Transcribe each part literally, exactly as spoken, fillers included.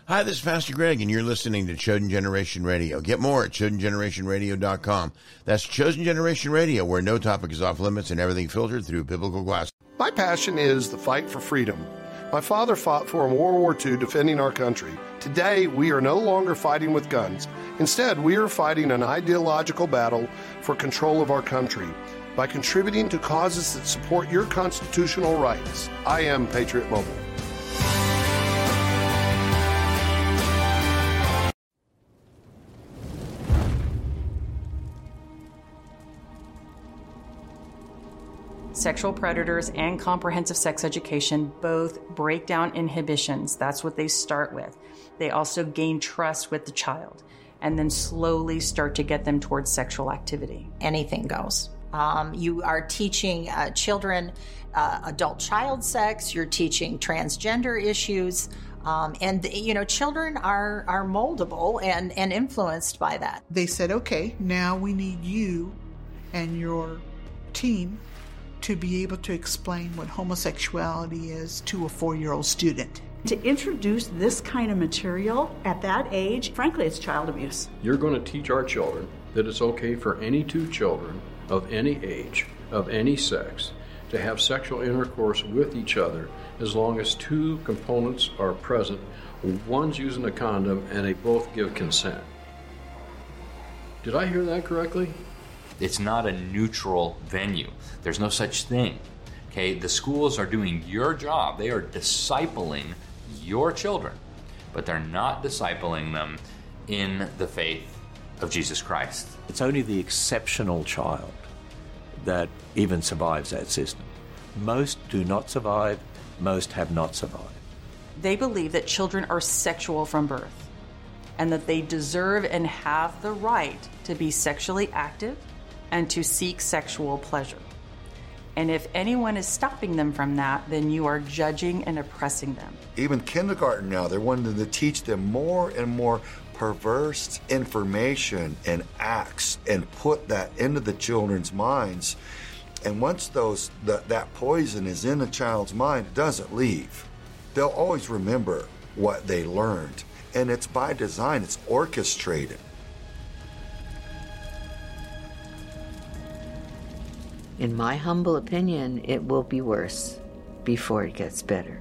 Hi, this is Pastor Greg, and you're listening to Chosen Generation Radio. Get more at chosen generation radio dot com. That's Chosen Generation Radio, where no topic is off limits and everything filtered through biblical glass. My passion is the fight for freedom. My father fought for in World War Two, defending our country. Today, we are no longer fighting with guns. Instead, we are fighting an ideological battle for control of our country by contributing to causes that support your constitutional rights. I am Patriot Mobile. Sexual predators and comprehensive sex education both break down inhibitions. That's what they start with. They also gain trust with the child and then slowly start to get them towards sexual activity. Anything goes. Um, you are teaching uh, children uh, adult child sex. You're teaching transgender issues. Um, and, you know, children are, are moldable and, and influenced by that. They said, okay, now we need you and your team to be able to explain what homosexuality is to a four-year-old student. To introduce this kind of material at that age, frankly, it's child abuse. You're going to teach our children that it's okay for any two children of any age, of any sex, to have sexual intercourse with each other as long as two components are present. One's using a condom and they both give consent. Did I hear that correctly? It's not a neutral venue. There's no such thing. Okay, the schools are doing your job. They are discipling your children, but they're not discipling them in the faith of Jesus Christ. It's only the exceptional child that even survives that system. Most do not survive. Most have not survived. They believe that children are sexual from birth and that they deserve and have the right to be sexually active and to seek sexual pleasure. And if anyone is stopping them from that, then you are judging and oppressing them. Even kindergarten now, they're wanting to teach them more and more perverse information and acts and put that into the children's minds. And once those the, that poison is in a child's mind, it doesn't leave. They'll always remember what they learned. And it's by design, it's orchestrated. In my humble opinion, it will be worse before it gets better.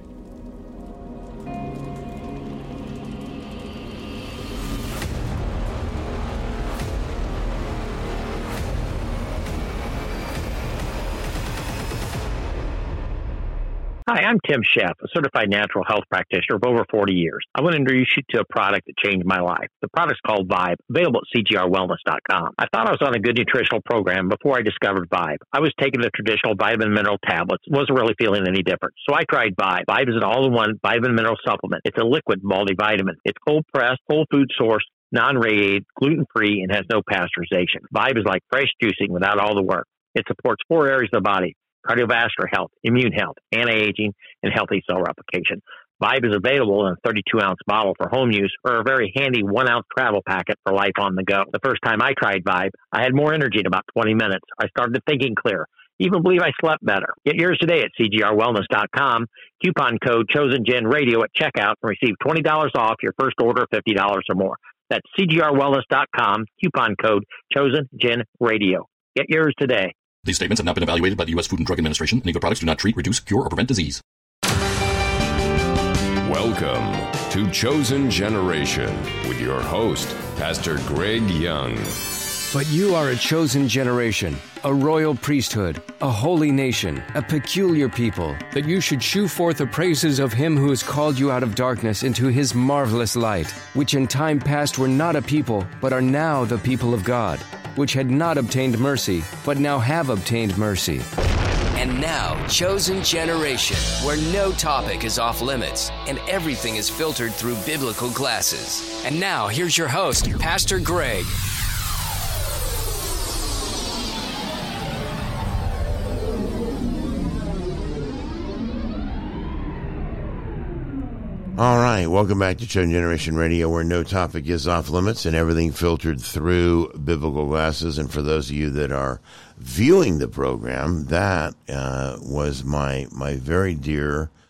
Hi, I'm Tim Sheff, a certified natural health practitioner of over forty years. I want to introduce you to a product that changed my life. The product's called Vibe, available at C G R wellness dot com. I thought I was on a good nutritional program before I discovered Vibe. I was taking the traditional vitamin mineral tablets, wasn't really feeling any different. So I tried Vibe. Vibe is an all-in-one vitamin mineral supplement. It's a liquid multivitamin. It's cold-pressed, whole food sourced, non-radiated, gluten-free, and has no pasteurization. Vibe is like fresh juicing without all the work. It supports four areas of the body: cardiovascular health, immune health, anti-aging, and healthy cell replication. Vibe is available in a thirty-two ounce bottle for home use or a very handy one ounce travel packet for life on the go. The first time I tried Vibe, I had more energy in about twenty minutes. I started thinking clear. Even believe I slept better. Get yours today at C G R wellness dot com. Coupon code ChosenGenRadio at checkout and receive twenty dollars off your first order of fifty dollars or more. That's C G R wellness dot com. Coupon code ChosenGenRadio. Get yours today. These statements have not been evaluated by the U S Food and Drug Administration. Any of the products do not treat, reduce, cure, or prevent disease. Welcome to Chosen Generation with your host, Pastor Greg Young. But you are a chosen generation, a royal priesthood, a holy nation, a peculiar people, that you should shew forth the praises of him who has called you out of darkness into his marvelous light, which in time past were not a people, but are now the people of God, which had not obtained mercy, but now have obtained mercy. And now, Chosen Generation, where no topic is off limits and everything is filtered through biblical glasses. And now, here's your host, Pastor Greg. All right, welcome back to Chosen Generation Radio, where no topic is off limits and everything filtered through biblical glasses. And for those of you that are viewing the program, that uh, was my my very dear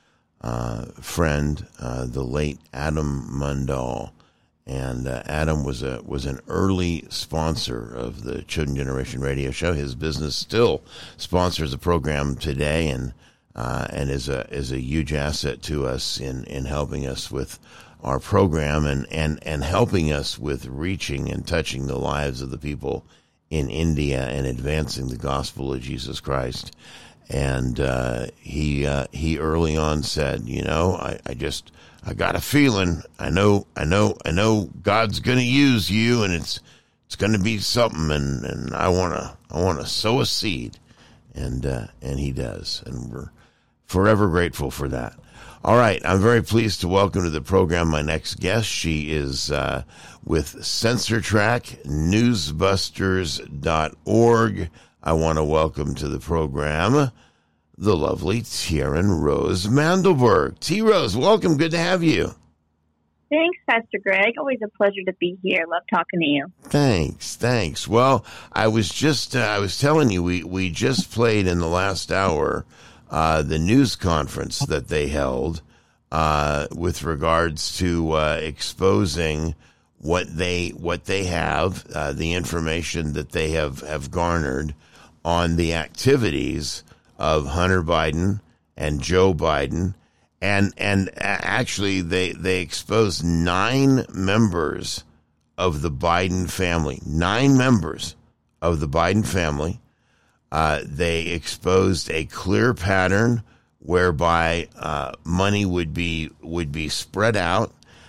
uh, friend, uh, the late Adam Mundell. And uh, Adam was a was an early sponsor of the Children Generation Radio Show. His business still sponsors the program today, and uh, and is a is a huge asset to us in, in helping us with our program and, and, and helping us with reaching and touching the lives of the people in India and advancing the gospel of Jesus Christ. And uh, he uh, he early on said, you know, I, I just. I got a feeling. I know. I know. I know. God's going to use you, and it's it's going to be something. And, and I want to. I want to sow a seed, and uh, and He does, and we're forever grateful for that. All right, I'm very pleased to welcome to the program my next guest. She is uh, with CensorTrack Newsbusters dot org. I want to welcome to the program the lovely Taryn Rose Mandelberg. T. Rose, welcome. Good to have you. Thanks, Pastor Greg. Always a pleasure to be here. Love talking to you. Thanks, thanks. Well, I was just, uh, I was telling you, we, we just played in the last hour uh, the news conference that they held uh, with regards to uh, exposing what they what they have, uh, the information that they have, have garnered on the activities of Hunter Biden and Joe Biden, and and actually they they exposed nine members of the Biden family, nine members of the Biden family. Uh, they exposed a clear pattern whereby uh, money would be would be spread out,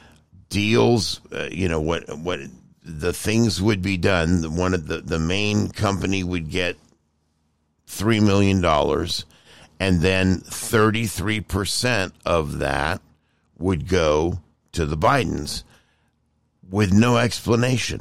deals, uh, you know what what the things would be done. One of the the main company would get three million dollars, and then thirty-three percent of that would go to the Bidens with no explanation.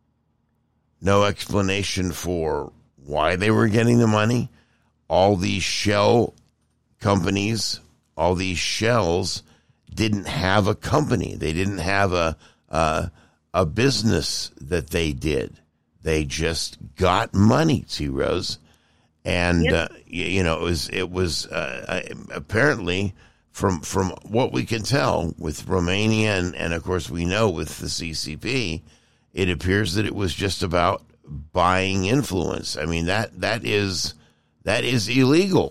No explanation for why they were getting the money. All these shell companies, all these shells didn't have a company. They didn't have a, a, a business that they did. They just got money, T. Rose. And, yep. uh, you know, it was, it was uh, apparently, from from what we can tell with Romania and, and, of course, we know with the C C P, it appears that it was just about buying influence. I mean, that that is that is illegal.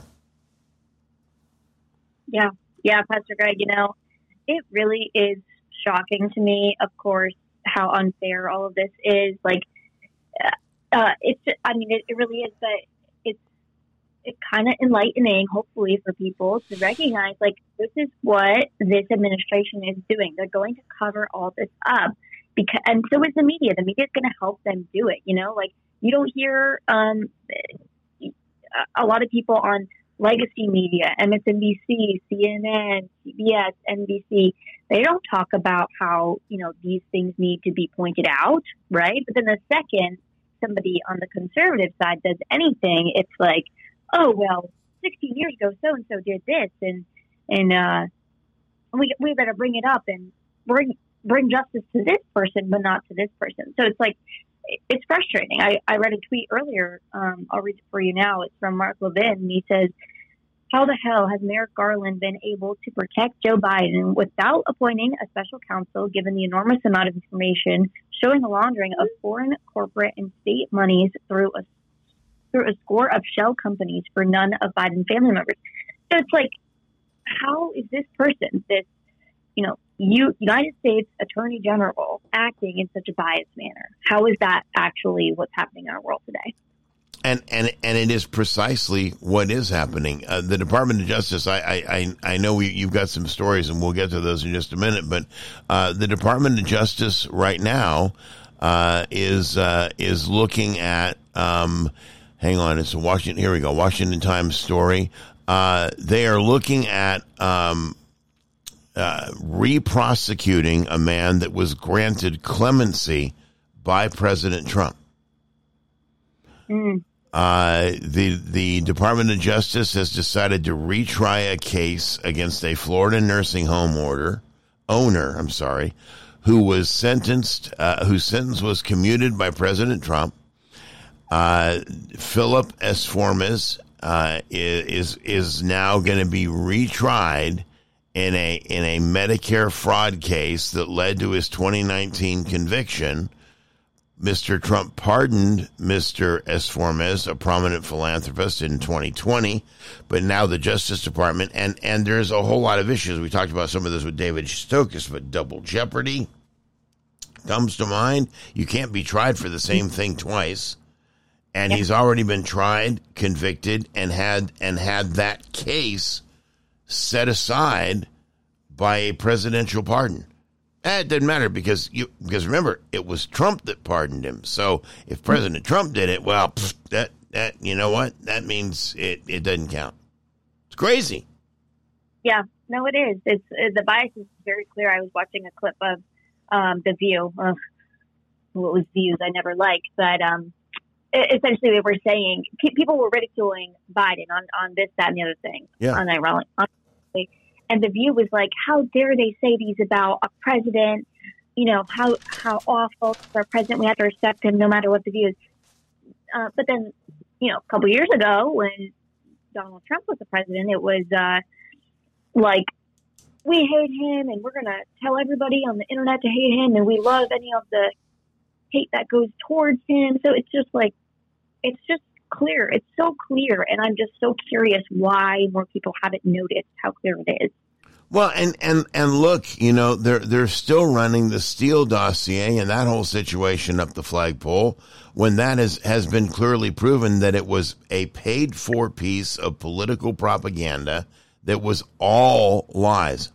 Yeah. Yeah, Pastor Greg, you know, it really is shocking to me, of course, how unfair all of this is. Like, uh, it's, I mean, it, it really is that. It's kind of enlightening, hopefully, for people to recognize, like, this is what this administration is doing. They're going to cover all this up, because, and so is the media. The media is going to help them do it. You know, like, you don't hear um, a lot of people on legacy media, M S N B C, C N N, C B S, N B C. They don't talk about how, you know, these things need to be pointed out, right? But then the second somebody on the conservative side does anything, it's like, oh, well, sixteen years ago, so-and-so did this, and and uh, we we better bring it up and bring bring justice to this person, but not to this person. So it's like, it's frustrating. I, I read a tweet earlier. Um, I'll read it for you now. It's from Mark Levin, and he says, how the hell has Merrick Garland been able to protect Joe Biden without appointing a special counsel, given the enormous amount of information showing the laundering of foreign corporate and state monies through a through a score of shell companies for none of Biden family members? So it's like, how is this person, this, you know, U- United States Attorney General, acting in such a biased manner? How is that actually what's happening in our world today? And and and it is precisely what is happening. Uh, the Department of Justice, I I, I know we, you've got some stories, and we'll get to those in just a minute, but uh, the Department of Justice right now uh, is uh, is looking at... Um, Hang on, it's a Washington. Here we go. Washington Times story. Uh, they are looking at um, uh, re-prosecuting a man that was granted clemency by President Trump. Mm. Uh, the the Department of Justice has decided to retry a case against a Florida nursing home order owner. I'm sorry, who was sentenced, uh, whose sentence was commuted by President Trump. Uh, Philip Esformes uh, is is now going to be retried in a in a Medicare fraud case that led to his twenty nineteen conviction. Mister Trump pardoned Mister Esformes, a prominent philanthropist, in twenty twenty, but now the Justice Department, and, and there's a whole lot of issues. We talked about some of this with David Stokas, but double jeopardy comes to mind. You can't be tried for the same thing twice. And yeah. he's already been tried, convicted, and had and had that case set aside by a presidential pardon. Eh, it didn't matter because you because remember, it was Trump that pardoned him. So if President Trump did it, well, pfft, that that you know what? That means it, it doesn't count. It's crazy. Yeah, no, it is. It's uh, the bias is very clear. I was watching a clip of um, The View. Uh, what was views I never liked, but um, essentially they were saying pe- people were ridiculing Biden on, on this, that, and the other thing. Yeah. Unironically. And The View was like, how dare they say these about a president? You know, how how awful for a president. We have to respect him no matter what the view is. Uh, but then, you know, a couple years ago when Donald Trump was the president, it was uh, like, we hate him and we're going to tell everybody on the internet to hate him and we love any of the hate that goes towards him. So it's just like, it's just clear. It's so clear. And I'm just so curious why more people haven't noticed how clear it is. Well, and, and, and look, you know, they're, they're still running the Steele dossier and that whole situation up the flagpole when that is, has been clearly proven that it was a paid for piece of political propaganda that was all lies.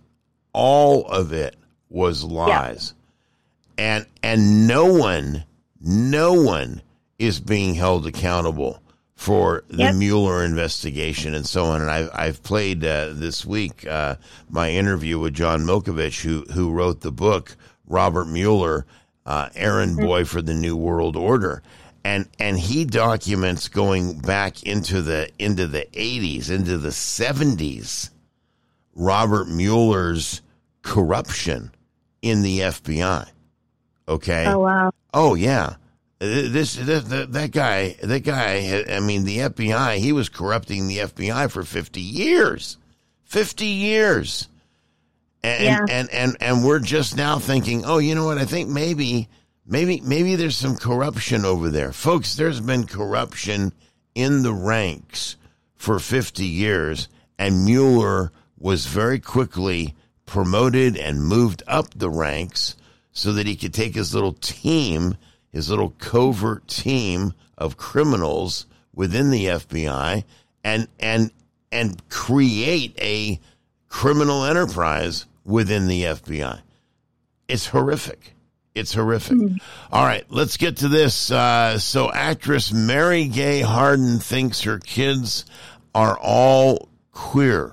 All of it was lies. Yeah. And, and no one, no one is being held accountable for the yep. Mueller investigation and so on. And I've, I've played uh, this week uh, my interview with John Milkovich, who who wrote the book, Robert Mueller, uh, Errand mm-hmm. Boy for the New World Order. And and he documents going back into the into the eighties, into the seventies, Robert Mueller's corruption in the F B I. Okay? Oh, wow. Oh, yeah. This, this that, that guy, that guy, I mean, the F B I, he was corrupting the F B I for fifty years. fifty years. And, yeah. and, and, and we're just now thinking, oh, you know what? I think maybe, maybe, maybe there's some corruption over there. Folks, there's been corruption in the ranks for fifty years. And Mueller was very quickly promoted and moved up the ranks so that he could take his little team, his little covert team of criminals within the F B I and and and create a criminal enterprise within the F B I. It's horrific. It's horrific. Mm. All right, let's get to this. Uh, so actress Mary Gay Harden thinks her kids are all queer.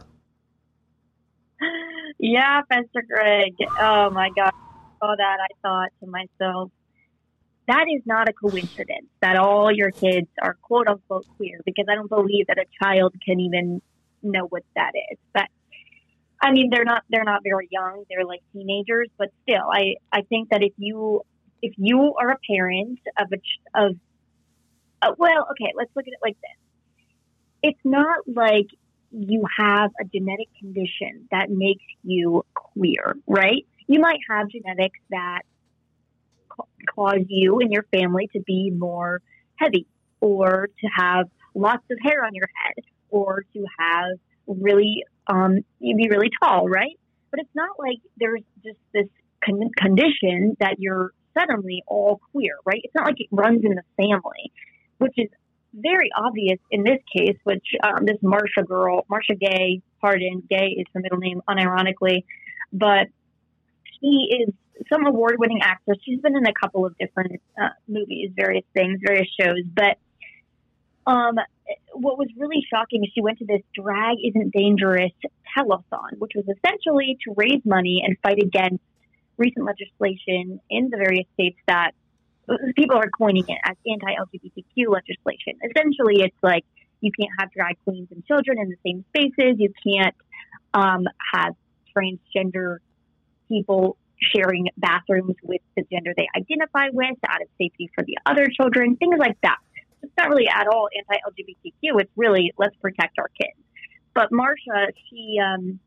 Yeah, Pastor Greg. Oh, my God. I saw that. I thought to myself, that is not a coincidence that all your kids are quote unquote queer, because I don't believe that a child can even know what that is. But I mean, they're not, they're not very young. They're like teenagers, but still, I, I think that if you, if you are a parent of a, of, uh, well, okay, let's look at it like this. It's not like you have a genetic condition that makes you queer, right? You might have genetics that cause you and your family to be more heavy, or to have lots of hair on your head, or to have really, um, you be really tall, right? But it's not like there's just this con- condition that you're suddenly all queer, right? It's not like it runs in the family, which is very obvious in this case, which um, this Marsha girl, Marsha Gay Harden, Gay is her middle name, unironically, but she is some award-winning actress. She's been in a couple of different uh, movies, various things, various shows. But um, what was really shocking is she went to this Drag Isn't Dangerous telethon, which was essentially to raise money and fight against recent legislation in the various states that people are coining it as anti-L G B T Q legislation. Essentially, it's like you can't have drag queens and children in the same spaces. You can't um, have transgender people sharing bathrooms with the gender they identify with out of safety for the other children, things like that. It's not really at all anti-L G B T Q. It's really, let's protect our kids. But Marsha, she um,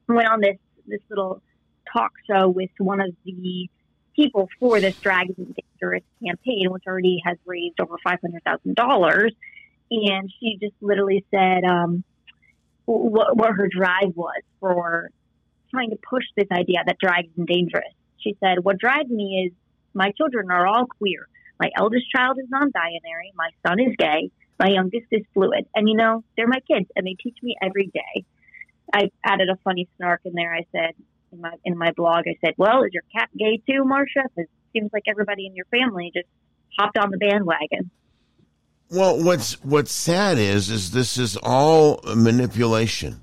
went on this this little talk show with one of the people for this Drag Isn't Dangerous campaign, which already has raised over five hundred thousand dollars. And she just literally said um, what, what her drive was for trying to push this idea that drag isn't dangerous. She said, what drives me is my children are all queer. My eldest child is non-binary. My son is gay. My youngest is fluid. And, you know, they're my kids, and they teach me every day. I added a funny snark in there. I said, in my in my blog, I said, well, is your cat gay too, Marcia? It seems like everybody in your family just hopped on the bandwagon. Well, what's what's sad is is this is all manipulation.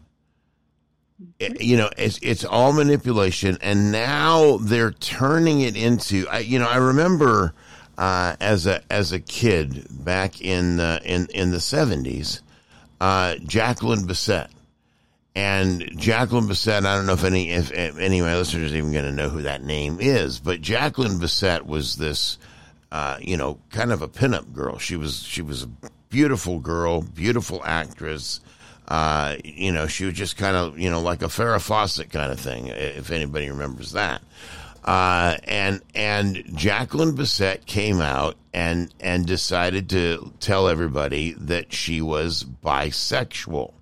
It, you know, it's it's all manipulation, and now they're turning it into. I, you know, I remember uh, as a as a kid back in the, in in the seventies, uh, Jacqueline Bisset. And Jacqueline Bisset, I don't know if any if, if any of my listeners are even going to know who that name is, but Jacqueline Bisset was this, uh, you know, kind of a pinup girl. She was she was a beautiful girl, beautiful actress. Uh, you know, she was just kind of, you know, like a Farrah Fawcett kind of thing, if anybody remembers that. Uh, and and Jacqueline Bisset came out and and decided to tell everybody that she was bisexual.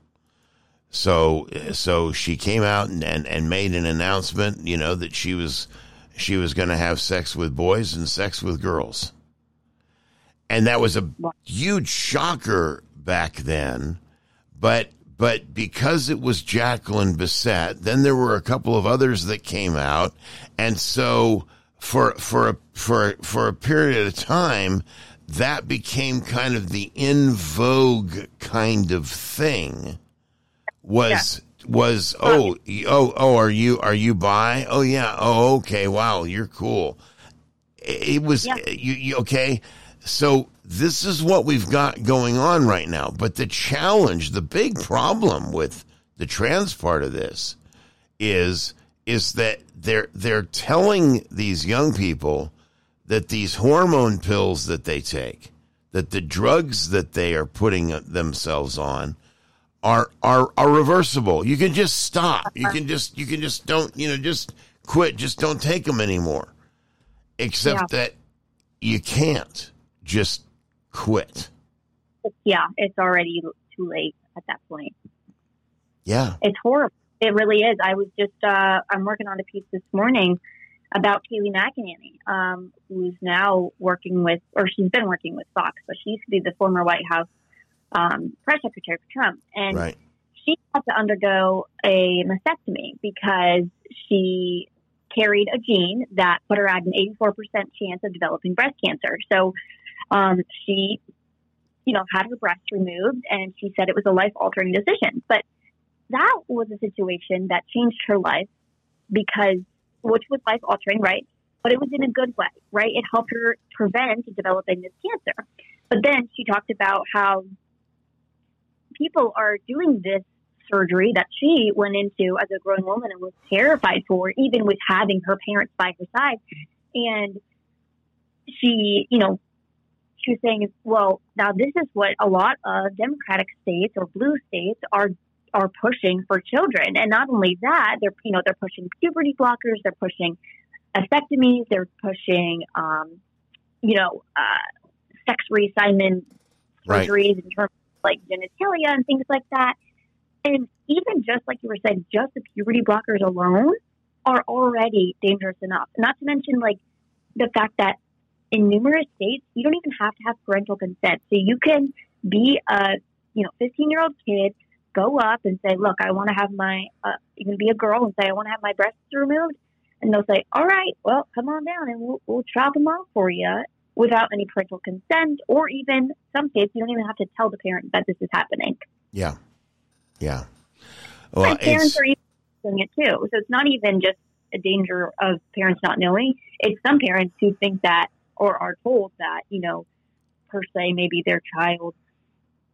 So, so she came out and, and, and made an announcement, you know, that she was, she was going to have sex with boys and sex with girls. And that was a huge shocker back then. But, but because it was Jacqueline Bisset, then there were a couple of others that came out. And so for, for a, for, for a period of time, that became kind of the in vogue kind of thing. Was yeah. was oh oh oh are you are you bi? Oh yeah. Oh okay. Wow, you're cool. It was yeah. you, you okay. So this is what we've got going on right now. But the challenge, the big problem with the trans part of this is is that they're they're telling these young people that these hormone pills that they take, that the drugs that they are putting themselves on are are are reversible. You can just stop. You can just you can just don't, you know, just quit. Just don't take them anymore. Except yeah. that you can't just quit. Yeah, it's already too late at that point. Yeah. It's horrible. It really is. I was just uh I'm working on a piece this morning about Kayleigh McEnany, um, who's now working with, or she's been working with Fox, but she used to be the former White House Um, press secretary for Trump, and right. she had to undergo a mastectomy because she carried a gene that put her at an eighty-four percent chance of developing breast cancer. So um, she, you know, had her breast removed, and she said it was a life-altering decision. But that was a situation that changed her life because, which was life-altering, right? But it was in a good way, right? It helped her prevent developing this cancer. But then she talked about how people are doing this surgery that she went into as a grown woman and was terrified for, even with having her parents by her side. And she, you know, she was saying, well, now this is what a lot of Democratic states or blue states are are pushing for children. And not only that, they're, you know, they're pushing puberty blockers, they're pushing vasectomies, they're pushing, um, you know, uh, sex reassignment surgeries right. in terms like genitalia and things like that. And even just like you were saying, just the puberty blockers alone are already dangerous enough. Not to mention like the fact that in numerous states, you don't even have to have parental consent. So you can be a, you know, fifteen year old kid, go up and say, look, I want to have my, uh, you can be a girl and say, I want to have my breasts removed. And they'll say, all right, well, come on down and we'll, we'll chop them off for you, without any parental consent, or even some states, you don't even have to tell the parent that this is happening. Yeah. Yeah. Well, and parents are even doing it too. So it's not even just a danger of parents not knowing. It's some parents who think that, or are told that, you know, per se, maybe their child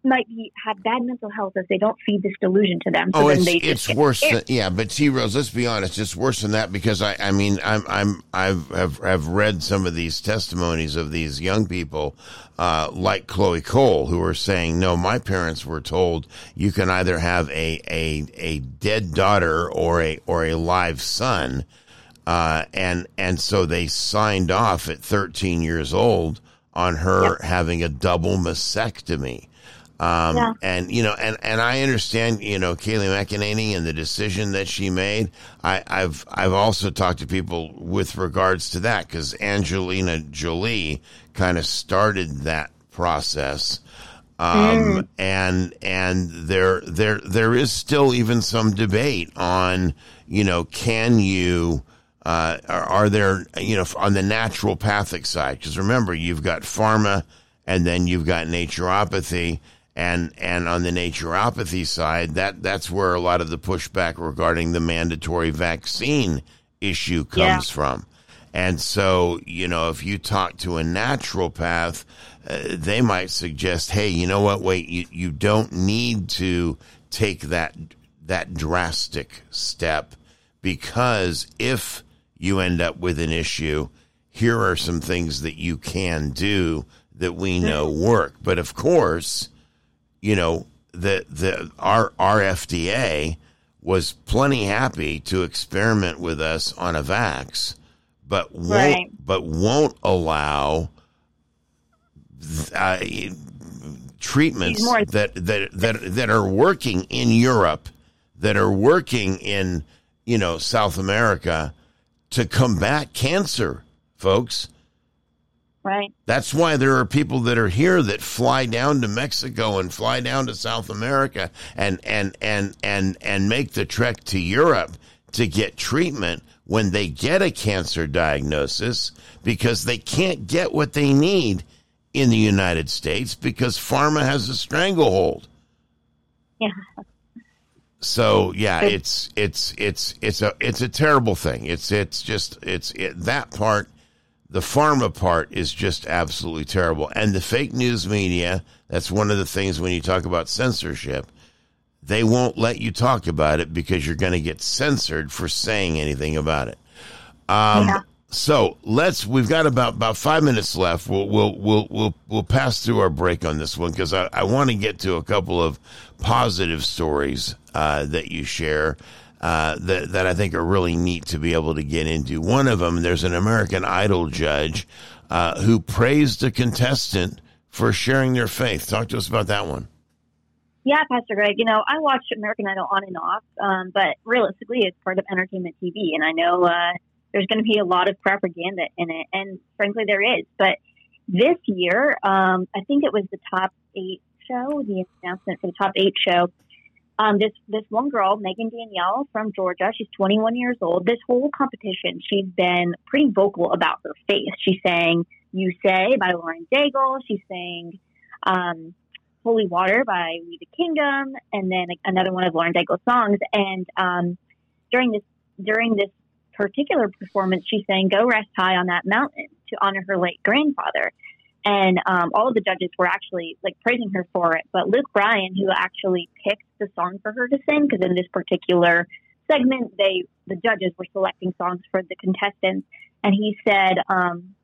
might be have bad mental health if they don't feed this delusion to them. So oh, then it's they it's just worse. Than, yeah, but T Rose, let's be honest, it's worse than that because I, I mean, I'm I'm I've have, have read some of these testimonies of these young people, uh, like Chloe Cole, who are saying, no, my parents were told you can either have a a a dead daughter or a or a live son, uh, and and so they signed off at thirteen years old on her yep. having a double mastectomy. Um, yeah. and, you know, and, and I understand, you know, Kayleigh McEnany and the decision that she made. I, I've, I've also talked to people with regards to that because Angelina Jolie kind of started that process. Um, mm. and, and there, there, there is still even some debate on, you know, can you, uh, are, are there, you know, on the naturopathic side? Because remember, you've got pharma and then you've got naturopathy. And and on the naturopathy side, that, that's where a lot of the pushback regarding the mandatory vaccine issue comes yeah. from. And so, you know, if you talk to a naturopath, uh, they might suggest, hey, you know what, wait, you, you don't need to take that that drastic step because if you end up with an issue, here are some things that you can do that we know work. But of course, you know, the the our our F D A was plenty happy to experiment with us on a vax, but won't right. but won't allow uh, treatments more- that, that that that are working in Europe, that are working in, you know, South America to combat cancer, folks. Right. That's why there are people that are here that fly down to Mexico and fly down to South America and, and, and, and, and make the trek to Europe to get treatment when they get a cancer diagnosis because they can't get what they need in the United States because pharma has a stranglehold. Yeah. So yeah, it's it's it's it's a it's a terrible thing. It's it's just it's it, that part. The pharma part is just absolutely terrible. And the fake news media, that's one of the things when you talk about censorship, they won't let you talk about it because you're going to get censored for saying anything about it. Um, yeah. So let's, we've got about, about five minutes left. We'll, we'll, we'll, we'll, we'll pass through our break on this one because I, I want to get to a couple of positive stories uh, that you share. Uh, that, that I think are really neat to be able to get into. One of them, there's an American Idol judge uh, who praised a contestant for sharing their faith. Talk to us about that one. Yeah, Pastor Greg, you know, I watch American Idol on and off, um, but realistically, it's part of entertainment T V. And I know uh, there's going to be a lot of propaganda in it. And frankly, there is. But this year, um, I think it was the top eight show, the announcement for the top eight show. Um, this, this one girl, Megan Danielle from Georgia, she's twenty-one years old. This whole competition, she's been pretty vocal about her faith. She sang You Say by Lauren Daigle. She sang um, Holy Water by We the Kingdom, and then another one of Lauren Daigle's songs. And um, during this during this particular performance, she sang Go Rest High on That Mountain to honor her late grandfather. And um, all of the judges were actually like praising her for it. But Luke Bryan, who actually picked the song for her to sing, because in this particular segment, they the judges were selecting songs for the contestants, and he said, um,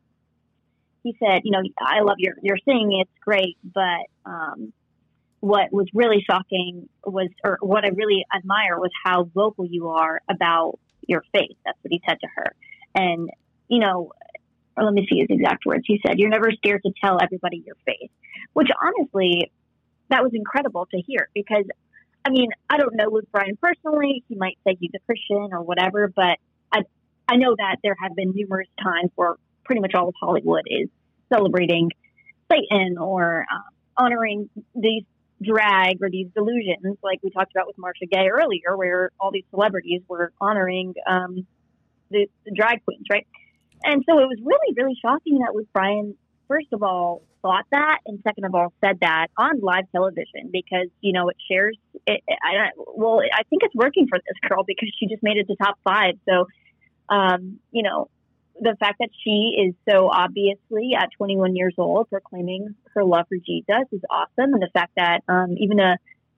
he said, you know, I love your your singing, it's great, but um, what was really shocking was, or what I really admire was how vocal you are about your faith. That's what he said to her, and you know. Or let me see his exact words. He said, you're never scared to tell everybody your faith, which honestly, that was incredible to hear because, I mean, I don't know Luke Bryan personally. He might say he's a Christian or whatever, but I, I know that there have been numerous times where pretty much all of Hollywood is celebrating Satan or uh, honoring these drag or these delusions like we talked about with Marcia Gay earlier, where all these celebrities were honoring um, the, the drag queens, right? And so it was really, really shocking that Luke Bryan, first of all, thought that, and second of all, said that on live television because, you know, it shares, it, I, well, I think it's working for this girl because she just made it to top five. So, um, you know, the fact that she is so obviously at twenty-one years old proclaiming her love for Jesus is awesome. And the fact that um, even a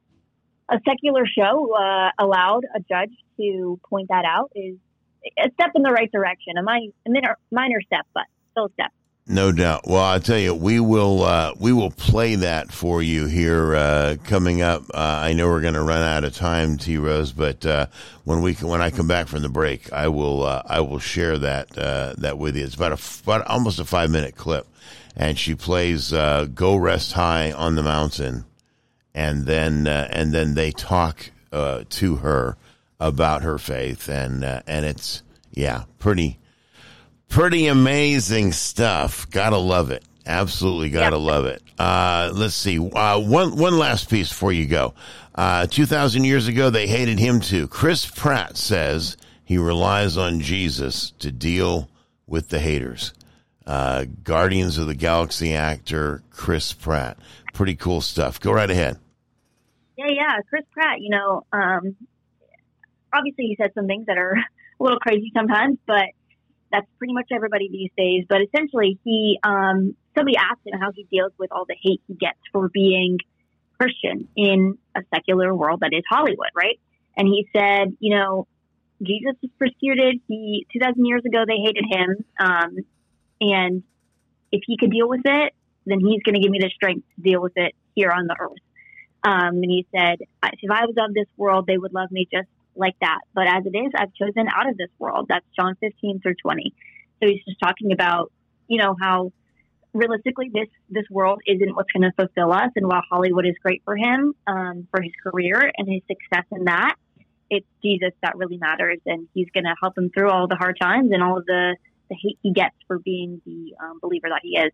a secular show uh, allowed a judge to point that out is a step in the right direction. A minor, a minor, minor step, but still a step. No doubt. Well, I tell you, we will uh, we will play that for you here uh, coming up. Uh, I know we're going to run out of time, T. Rose, but uh, when we when I come back from the break, I will uh, I will share that uh, that with you. It's about a about almost a five minute clip, and she plays uh, "Go Rest High on the Mountain," and then uh, and then they talk uh, to her about her faith, and uh, and it's yeah pretty. Pretty amazing stuff. Gotta love it. Absolutely gotta yep. love it. Uh, let's see. Uh, one, one last piece before you go. Uh, two thousand years ago, they hated him too. Chris Pratt says he relies on Jesus to deal with the haters. Uh, Guardians of the Galaxy actor Chris Pratt. Pretty cool stuff. Go right ahead. Yeah, yeah. Chris Pratt, you know, um, obviously he said some things that are a little crazy sometimes, but that's pretty much everybody these days. But essentially, he um, somebody asked him how he deals with all the hate he gets for being Christian in a secular world that is Hollywood, right? And he said, you know, Jesus was persecuted. He two thousand years ago they hated him, um, and if he could deal with it, then he's going to give me the strength to deal with it here on the earth. Um, and he said, if I was of this world, they would love me just like that. But as it is, I've chosen out of this world. That's John fifteen through twenty. So he's just talking about, you know, how realistically this, this world isn't what's going to fulfill us. And while Hollywood is great for him, um, for his career and his success in that, it's Jesus that really matters. And he's going to help him through all the hard times and all of the, the hate he gets for being the um, believer that he is.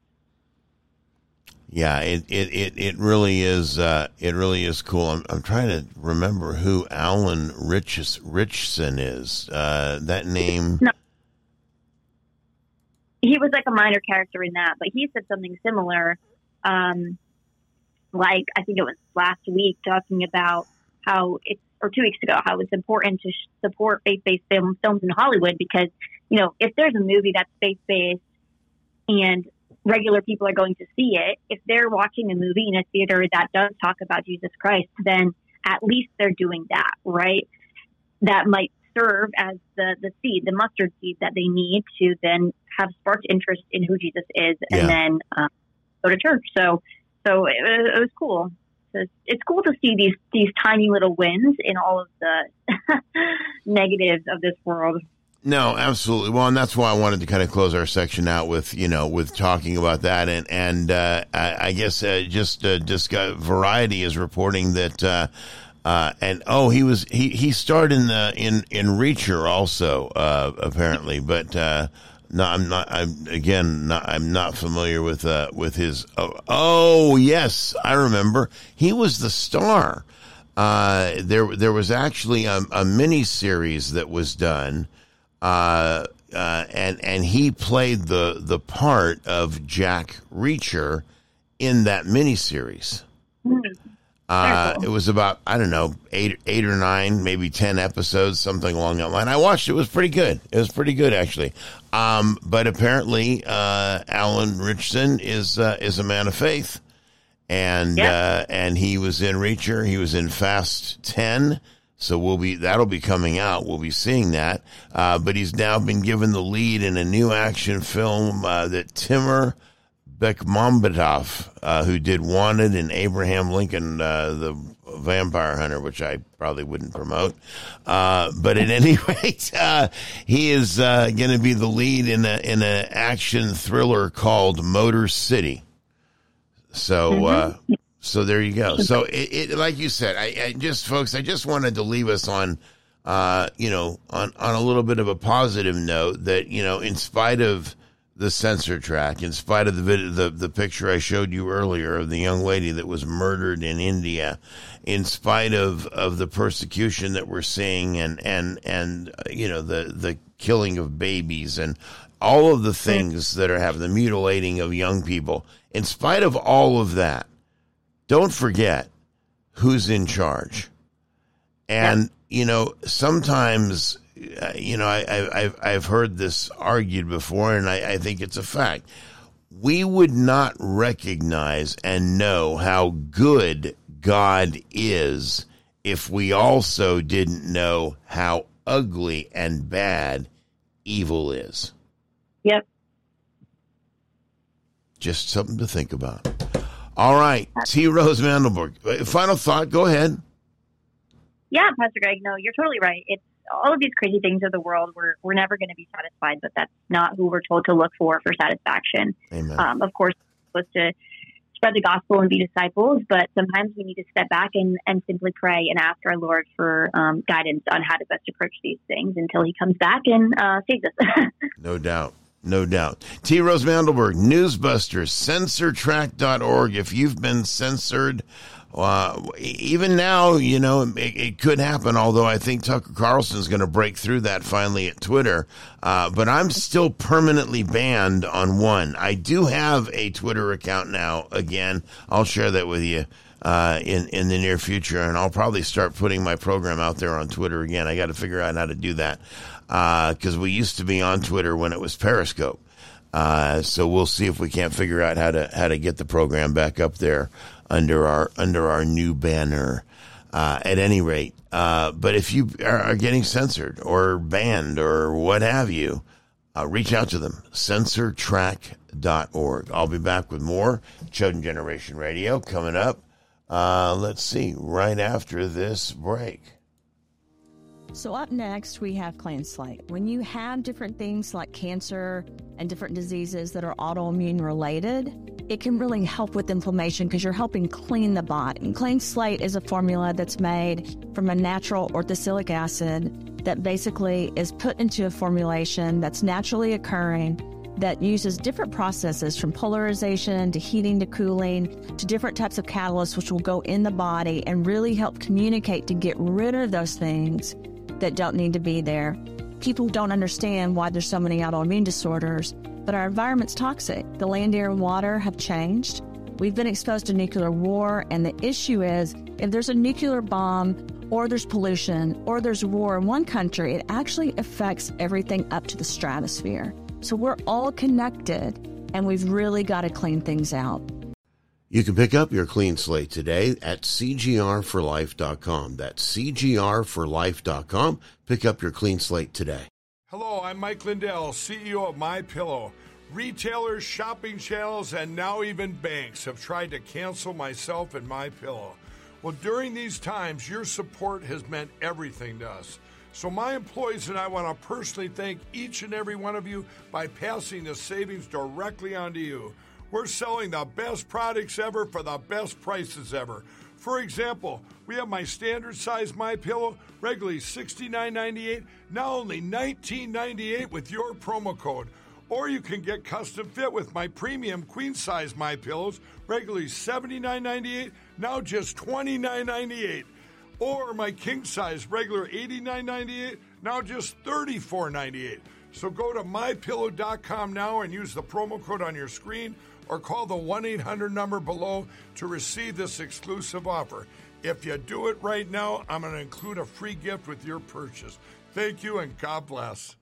Yeah, it, it, it, it really is, uh, it really is cool. I'm, I'm trying to remember who Alan Rich, Richson is. Uh, that name. No. He was like a minor character in that, but he said something similar. Um, like, I think it was last week talking about how it's, or two weeks ago, how it's important to support faith-based film, films in Hollywood because, you know, if there's a movie that's faith-based and regular people are going to see it, if they're watching a movie in a theater that does talk about Jesus Christ, then at least they're doing that, right? That might serve as the, the seed, the mustard seed that they need to then have sparked interest in who Jesus is and yeah. then um, go to church. So, so it, it was cool. So it's cool to see these, these tiny little wins in all of the negatives of this world. No, absolutely. Well, and that's why I wanted to kind of close our section out with, you know, with talking about that. And, and, uh, I, I guess, uh, just, uh, just got, Variety is reporting that, uh, uh, and, oh, he was, he, he starred in the, in, in Reacher also, uh, apparently, but, uh, no, I'm not, I'm, again, not, I'm not familiar with, uh, with his, oh, oh, yes, I remember. He was the star. Uh, there, there was actually a, a mini series that was done. Uh, uh, and, and he played the, the part of Jack Reacher in that miniseries. Uh, it was about, I don't know, eight, eight or nine, maybe ten episodes, something along that line. I watched it. It was pretty good. It was pretty good, actually. Um, but apparently, uh, Alan Richson is, uh, is a man of faith. And, yeah. uh, and he was in Reacher. He was in Fast ten. So we'll be, that'll be coming out. We'll be seeing that. Uh, but he's now been given the lead in a new action film, uh, that Timur Bekmambetov, uh, who did Wanted and Abraham Lincoln, uh, the Vampire Hunter, which I probably wouldn't promote. Uh, but at any rate, uh, he is, uh, going to be the lead in a, in an action thriller called Motor City. So, mm-hmm. uh, So there you go. So it, it like you said, I, I just, folks, I just wanted to leave us on, uh, you know, on, on a little bit of a positive note that, you know, in spite of the censor track, in spite of the video, the, the picture I showed you earlier of the young lady that was murdered in India, in spite of, of the persecution that we're seeing and, and, and, uh, you know, the, the killing of babies and all of the things that are happening, the mutilating of young people, in spite of all of that, don't forget who's in charge. And, yeah. you know, sometimes uh, you know, I, I, I've, I've heard this argued before, and I, I think it's a fact. We would not recognize and know how good God is if we also didn't know how ugly and bad evil is. Yep. Just something to think about. All right, T. Rose Mandelberg. Final thought, go ahead. Yeah, Pastor Greg, no, you're totally right. It's all of these crazy things of the world. We're, we're never going to be satisfied, but that's not who we're told to look for for satisfaction. Amen. Um, of course, we're supposed to spread the gospel and be disciples, but sometimes we need to step back and, and simply pray and ask our Lord for um, guidance on how to best approach these things until he comes back and uh, saves us. No doubt. No doubt. T. Rose Mandelberg, Newsbusters, censor track dot org. If you've been censored, uh, even now, you know, it, it could happen, although I think Tucker Carlson's going to break through that finally at Twitter. Uh, but I'm still permanently banned on one. I do have a Twitter account now again. I'll share that with you uh, in, in the near future, and I'll probably start putting my program out there on Twitter again. I got to figure out how to do that. Because uh, we used to be on Twitter when it was Periscope, uh, so we'll see if we can't figure out how to how to get the program back up there under our under our new banner. Uh, at any rate, uh, but if you are, are getting censored or banned or what have you, uh, reach out to them. censor track dot org. I'll be back with more Chosen Generation Radio coming up. Uh, let's see, right after this break. So up next, we have Clean Slate. When you have different things like cancer and different diseases that are autoimmune related, it can really help with inflammation because you're helping clean the body. And Clean Slate is a formula that's made from a natural orthosilic acid that basically is put into a formulation that's naturally occurring that uses different processes from polarization to heating to cooling to different types of catalysts which will go in the body and really help communicate to get rid of those things that don't need to be there. People don't understand why there's so many autoimmune disorders, but our environment's toxic. The land, air, and water have changed. We've been exposed to nuclear war, and the issue is if there's a nuclear bomb or there's pollution or there's war in one country, it actually affects everything up to the stratosphere. So we're all connected, and we've really got to clean things out. You can pick up your Clean Slate today at C G R for life dot com. That's C G R for life dot com. Pick up your Clean Slate today. Hello, I'm Mike Lindell, C E O of MyPillow. Retailers, shopping channels, and now even banks have tried to cancel myself and MyPillow. Well, during these times, your support has meant everything to us. So my employees and I want to personally thank each and every one of you by passing the savings directly on to you. We're selling the best products ever for the best prices ever. For example, we have my standard size MyPillow, regularly sixty-nine ninety-eight, now only nineteen ninety-eight with your promo code. Or you can get custom fit with my premium queen size MyPillows, regularly seventy-nine ninety-eight, now just twenty-nine ninety-eight. Or my king size, regular eighty-nine ninety-eight, now just thirty-four ninety-eight. So go to my pillow dot com now and use the promo code on your screen, or call the one eight hundred number below to receive this exclusive offer. If you do it right now, I'm going to include a free gift with your purchase. Thank you, and God bless.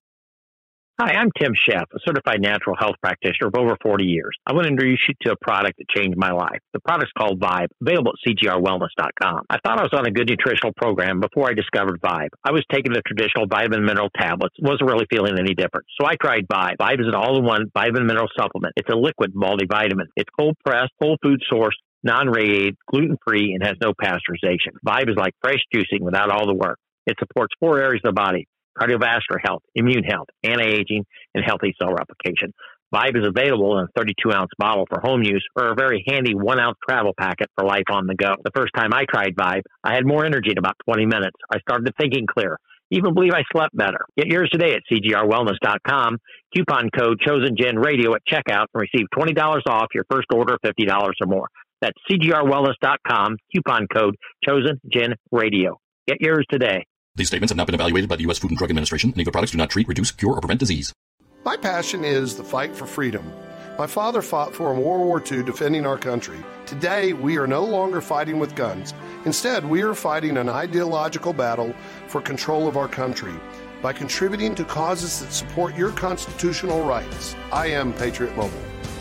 Hi, I'm Tim Sheff, a certified natural health practitioner of over forty years. I want to introduce you to a product that changed my life. The product's called Vibe, available at C G R wellness dot com. I thought I was on a good nutritional program before I discovered Vibe. I was taking the traditional vitamin mineral tablets, wasn't really feeling any different. So I tried Vibe. Vibe is an all-in-one vitamin mineral supplement. It's a liquid multivitamin. It's cold-pressed, whole food sourced, non-radiated, gluten-free, and has no pasteurization. Vibe is like fresh juicing without all the work. It supports four areas of the body: cardiovascular health, immune health, anti-aging, and healthy cell replication. Vibe is available in a thirty-two ounce bottle for home use or a very handy one ounce travel packet for life on the go. The first time I tried Vibe, I had more energy in about twenty minutes. I started thinking clear. Even believe I slept better. Get yours today at C G R wellness dot com. Coupon code ChosenGenRadio at checkout and receive twenty dollars off your first order of fifty dollars or more. That's C G R wellness dot com. Coupon code ChosenGenRadio. Get yours today. These statements have not been evaluated by the U S Food and Drug Administration, and either products do not treat, reduce, cure, or prevent disease. My passion is the fight for freedom. My father fought for in World War Two defending our country. Today, we are no longer fighting with guns. Instead, we are fighting an ideological battle for control of our country by contributing to causes that support your constitutional rights. I am Patriot Mobile.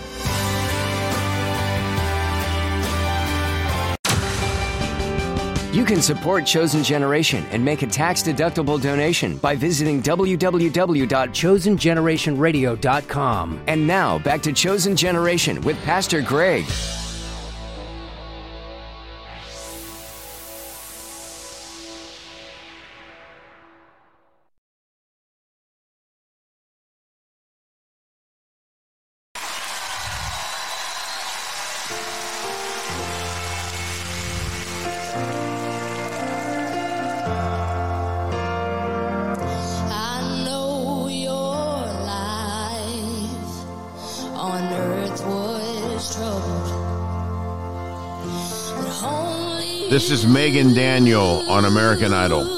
You can support Chosen Generation and make a tax-deductible donation by visiting w w w dot chosen generation radio dot com. And now, back to Chosen Generation with Pastor Greg. This is Megan Daniel on American Idol.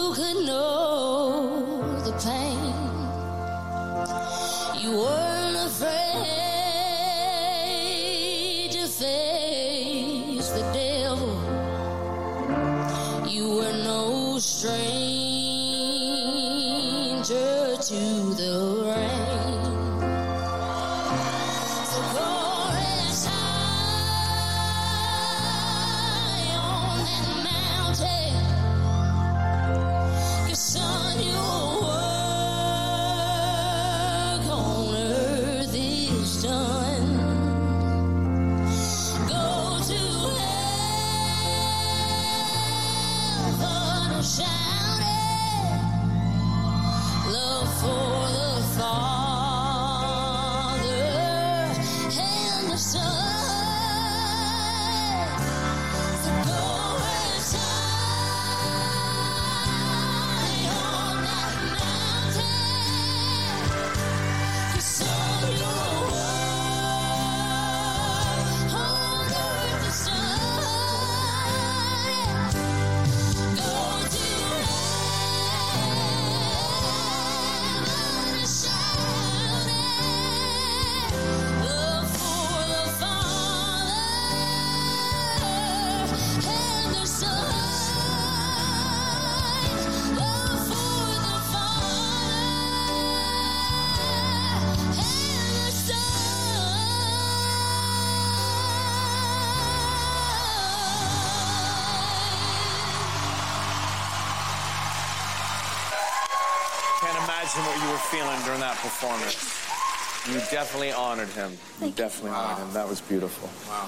What you were feeling during that performance. You definitely honored him. You definitely wow. honored him. That was beautiful. Wow.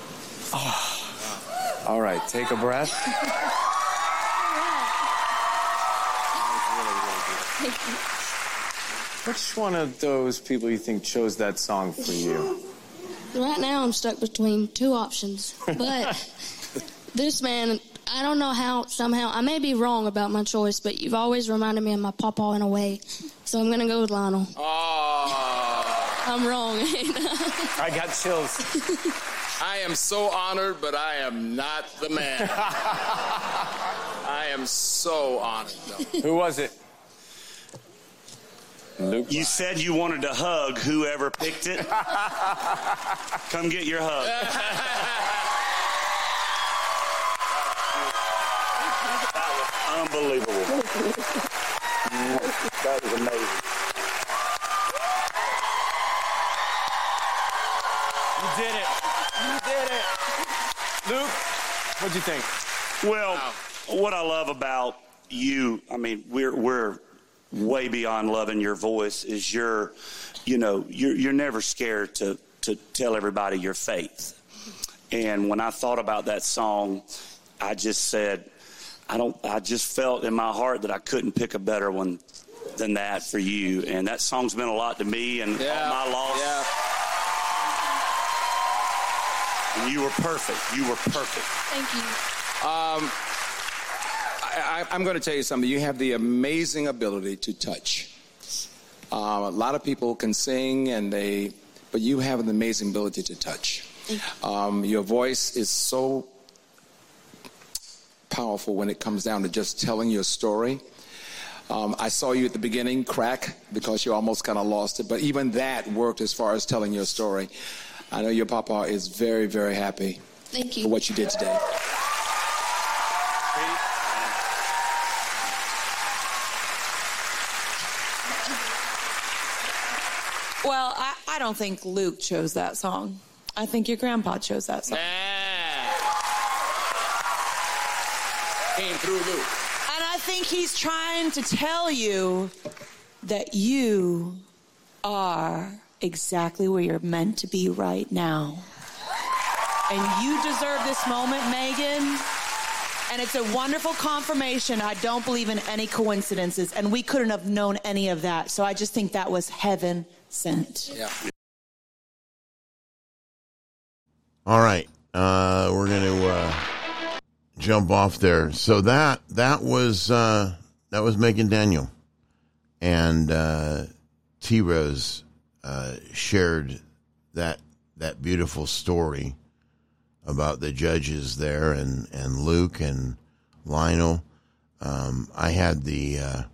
Oh. Wow. All right, take a breath. That was really, really beautiful. Which one of those people you think chose that song for you? Right now I'm stuck between two options, but this man, I don't know how, somehow, I may be wrong about my choice, but you've always reminded me of my papa in a way, so I'm going to go with Lionel. Oh. I'm wrong. I got chills. I am so honored, but I am not the man. I am so honored, though. Who was it? Luke. You said you wanted to hug whoever picked it. Come get your hug. Unbelievable. That is amazing. You did it. You did it. Luke, what'd you think? Well, wow. What I love about you, I mean, we're we're way beyond loving your voice, is you're, you know, you're you're never scared to to tell everybody your faith. And when I thought about that song, I just said, I don't. I just felt in my heart that I couldn't pick a better one than that for you. And that song's meant a lot to me and yeah, all my loss. Yeah. And you were perfect. You were perfect. Thank you. Um, I, I, I'm going to tell you something. You have the amazing ability to touch. Uh, a lot of people can sing, and they, but you have an amazing ability to touch. Um, your voice is so powerful when it comes down to just telling your story. Um, I saw you at the beginning crack because you almost kind of lost it, but even that worked as far as telling your story. I know your papa is very, very happy Thank you. for what you did today. Well, I, I don't think Luke chose that song. I think your grandpa chose that song. Came through Luke. And I think he's trying to tell you that you are exactly where you're meant to be right now. And you deserve this moment, Megan. And it's a wonderful confirmation. I don't believe in any coincidences. And we couldn't have known any of that. So I just think that was heaven sent. Yeah. All right. Uh, we're going to uh, jump off there. So that that was uh, that was Megan Daniel. And uh, T-Rose uh, shared that that beautiful story about the judges there and, and Luke and Lionel. Um, I had the uh,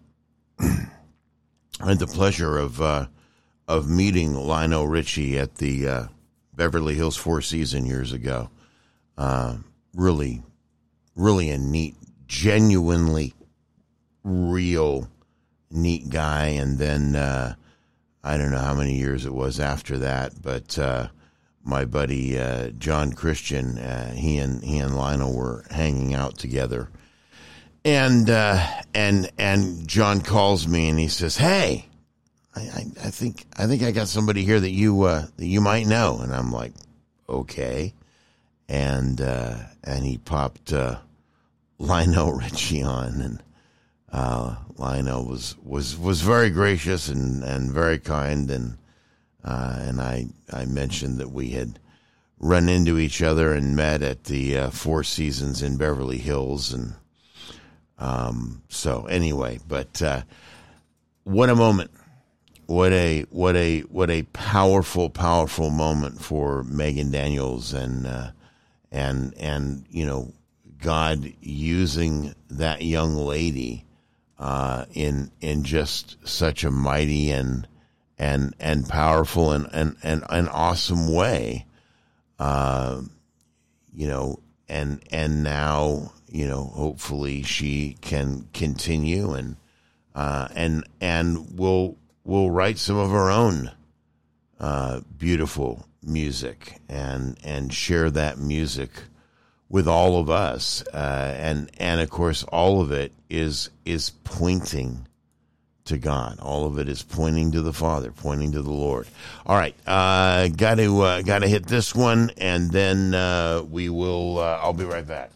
I had the pleasure of uh, of meeting Lionel Richie at the uh, Beverly Hills Four Seasons years ago. Uh, really, really a neat, genuinely real, neat guy. And then uh, I don't know how many years it was after that, but uh, my buddy uh, John Christian, uh, he and he and Lionel were hanging out together, and uh, and and John calls me and he says, "Hey, I, I, I think I think I got somebody here that you uh, that you might know." And I'm like, "Okay," and uh, and he popped uh, Lionel Richie on, and uh, Lionel was was was very gracious and, and very kind, and. Uh, and I, I mentioned that we had run into each other and met at the uh, Four Seasons in Beverly Hills. And um, so anyway, but uh, what a moment. What a what a what a powerful, powerful moment for Megan Daniels, and uh, and and you know, God using that young lady uh, in in just such a mighty and and and powerful and and, and an awesome way, uh, you know, and and now, you know, hopefully she can continue and uh, and and will will write some of her own uh, beautiful music and and share that music with all of us, uh, and and of course all of it is is pointing to God. All of it is pointing to the Father, pointing to the Lord. All right, uh, got to uh, got to hit this one, and then uh, we will. Uh, I'll be right back.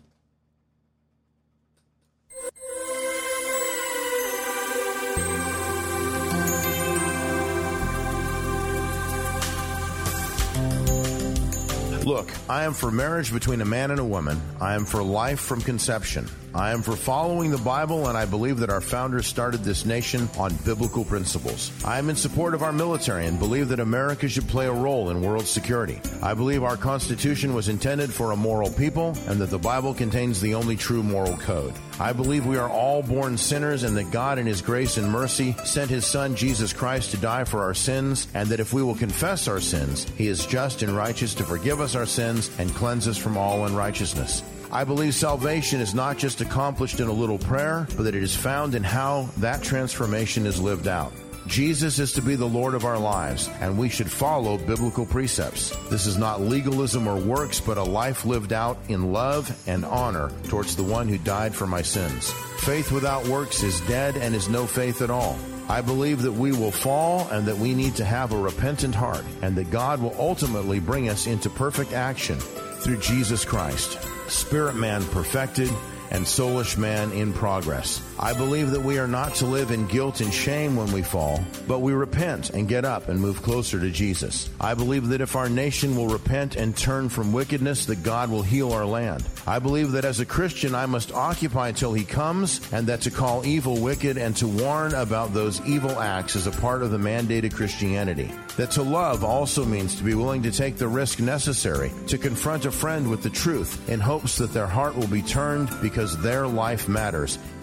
Look, I am for marriage between a man and a woman. I am for life from conception. I am for following the Bible, and I believe that our founders started this nation on biblical principles. I am in support of our military and believe that America should play a role in world security. I believe our Constitution was intended for a moral people and that the Bible contains the only true moral code. I believe we are all born sinners and that God in His grace and mercy sent His Son Jesus Christ to die for our sins, and that if we will confess our sins, He is just and righteous to forgive us our sins and cleanse us from all unrighteousness. I believe salvation is not just accomplished in a little prayer, but that it is found in how that transformation is lived out. Jesus is to be the Lord of our lives, and we should follow biblical precepts. This is not legalism or works, but a life lived out in love and honor towards the one who died for my sins. Faith without works is dead and is no faith at all. I believe that we will fall and that we need to have a repentant heart, and that God will ultimately bring us into perfect action through Jesus Christ. Spirit man perfected and soulish man in progress. I believe that we are not to live in guilt and shame when we fall, but we repent and get up and move closer to Jesus. I believe that if our nation will repent and turn from wickedness, that God will heal our land. I believe that as a Christian, I must occupy till He comes, and that to call evil wicked and to warn about those evil acts is a part of the mandated Christianity. That to love also means to be willing to take the risk necessary to confront a friend with the truth in hopes that their heart will be turned because their life matters, even if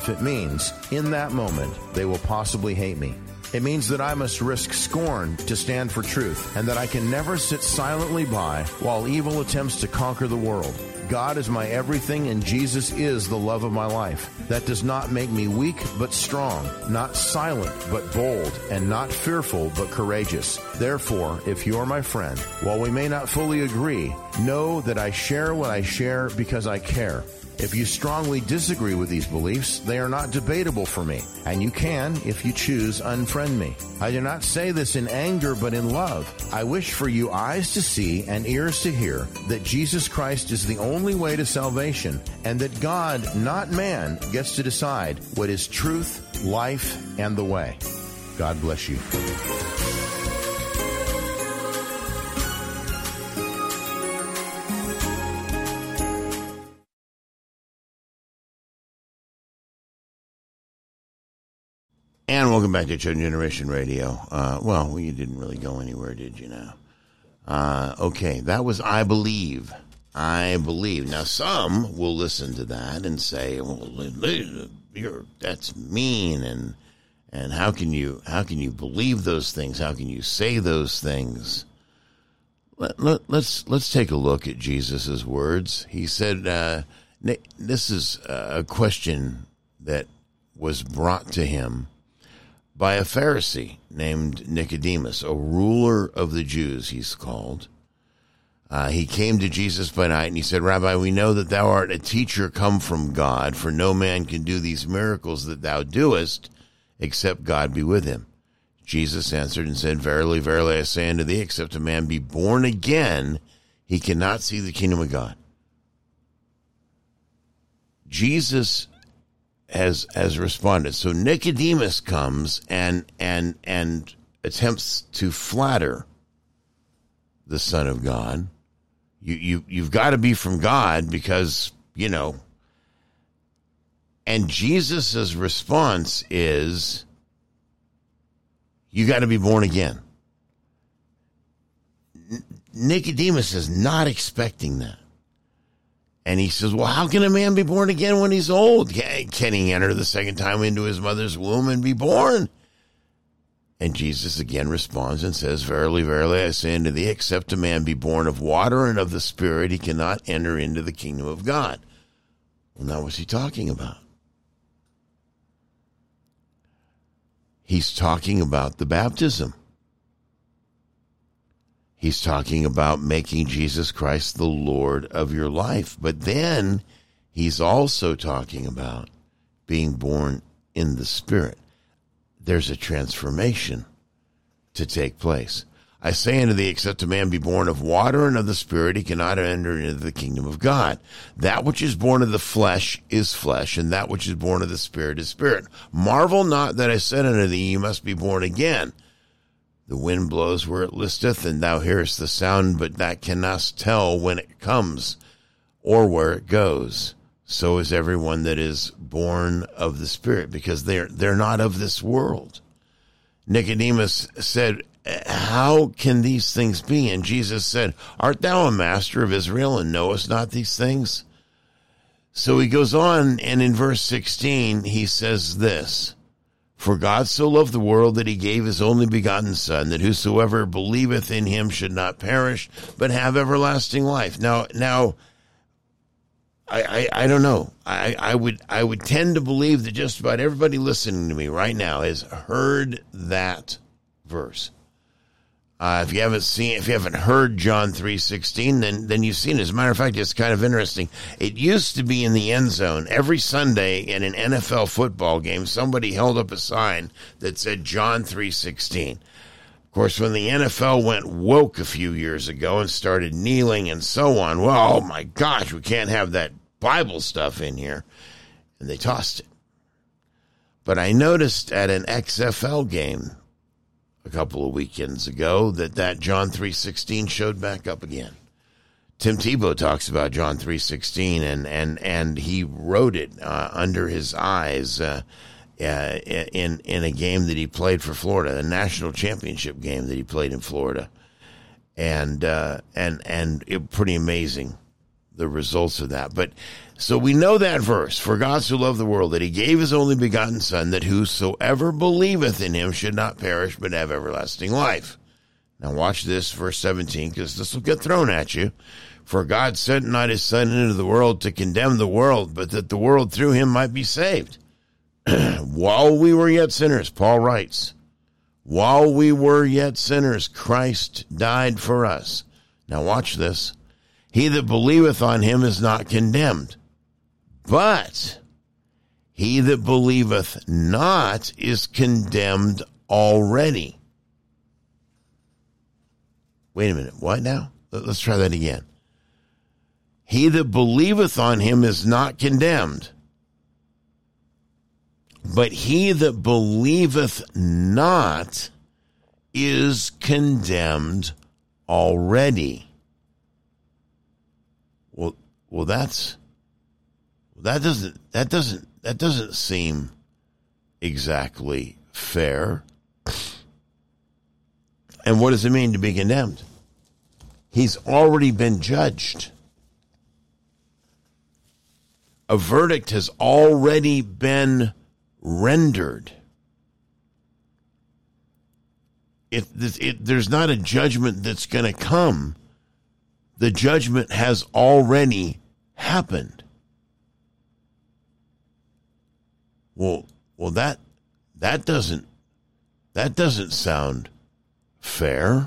if it means, in that moment, they will possibly hate me. It means that I must risk scorn to stand for truth, and that I can never sit silently by while evil attempts to conquer the world. God is my everything, and Jesus is the love of my life. That does not make me weak, but strong, not silent, but bold, and not fearful, but courageous. Therefore, if you are my friend, while we may not fully agree, know that I share what I share because I care. If you strongly disagree with these beliefs, they are not debatable for me, and you can, if you choose, unfriend me. I do not say this in anger, but in love. I wish for you eyes to see and ears to hear that Jesus Christ is the only way to salvation, and that God, not man, gets to decide what is truth, life, and the way. God bless you. And welcome back to Chosen Generation Radio. Uh, well, well, you didn't really go anywhere, did you now? Uh, okay, that was I Believe. I Believe. Now, some will listen to that and say, well, you're, that's mean, and and how can you how can you believe those things? How can you say those things? Let, let, let's, let's take a look at Jesus' words. He said, uh, this is a question that was brought to him by a Pharisee named Nicodemus, a ruler of the Jews, he's called. Uh, he came to Jesus by night, and he said, Rabbi, we know that thou art a teacher come from God, for no man can do these miracles that thou doest, except God be with him. Jesus answered and said, Verily, verily, I say unto thee, except a man be born again, he cannot see the kingdom of God. Jesus has has responded. So Nicodemus comes and and and attempts to flatter the Son of God. You you you've got to be from God because, you know. And Jesus' response is, you got to be born again. N- Nicodemus is not expecting that. And he says, well, how can a man be born again when he's old? Can he enter the second time into his mother's womb and be born? And Jesus again responds and says, Verily, verily, I say unto thee, except a man be born of water and of the Spirit, he cannot enter into the kingdom of God. Well, now what's he talking about? He's talking about the baptism. He's talking about making Jesus Christ the Lord of your life. But then he's also talking about being born in the Spirit. There's a transformation to take place. I say unto thee, except a man be born of water and of the Spirit, he cannot enter into the kingdom of God. That which is born of the flesh is flesh, and that which is born of the Spirit is spirit. Marvel not that I said unto thee, you must be born again. The wind blows where it listeth, and thou hearest the sound, but that cannot tell when it comes or where it goes. So is everyone that is born of the Spirit, because they're they're not of this world. Nicodemus said, how can these things be? And Jesus said, art thou a master of Israel, and knowest not these things? So he goes on, and in verse sixteen, he says this, For God so loved the world that he gave his only begotten Son, that whosoever believeth in him should not perish, but have everlasting life. Now, now, I, I, I don't know. I, I would, I would tend to believe that just about everybody listening to me right now has heard that verse. Uh, if you haven't seen, if you haven't heard John three sixteen, then then you've seen it. As a matter of fact, it's kind of interesting. It used to be in the end zone every Sunday in an N F L football game. Somebody held up a sign that said John three sixteen. Of course, when the N F L went woke a few years ago and started kneeling and so on, well, oh my gosh, we can't have that Bible stuff in here, and they tossed it. But I noticed at an X F L game a couple of weekends ago that that John three sixteen showed back up again. Tim Tebow talks about John three sixteen, and and and he wrote it uh, under his eyes uh, uh, in in a game that he played for Florida, a national championship game that he played in Florida, and uh, and and it pretty amazing the results of that. But so we know that verse, for God so loved the world that he gave his only begotten Son, that whosoever believeth in him should not perish but have everlasting life. Now watch this, verse seventeen, because this will get thrown at you. For God sent not his Son into the world to condemn the world, but that the world through him might be saved. While we were yet sinners, Paul writes, while we were yet sinners, Christ died for us. Now watch this. He that believeth on him is not condemned, but he that believeth not is condemned already. Wait a minute. What now? Let's try that again. He that believeth on him is not condemned, but he that believeth not is condemned already. Well, well, that's that doesn't that doesn't that doesn't seem exactly fair. And what does it mean to be condemned? He's already been judged. A verdict has already been rendered. It, it, there's not a judgment that's going to come. The judgment has already happened. Well, well, that that doesn't that doesn't sound fair.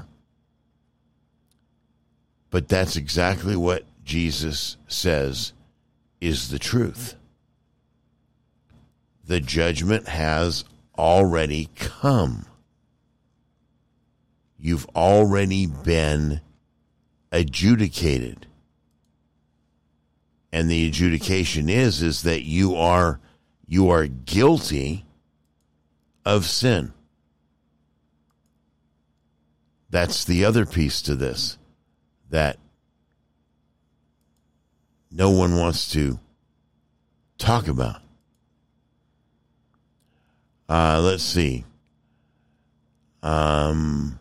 But that's exactly what Jesus says is the truth. The judgment has already come. You've already been adjudicated. And the adjudication is, is that you are, you are guilty of sin. That's the other piece to this that no one wants to talk about. Uh, let's see. Um,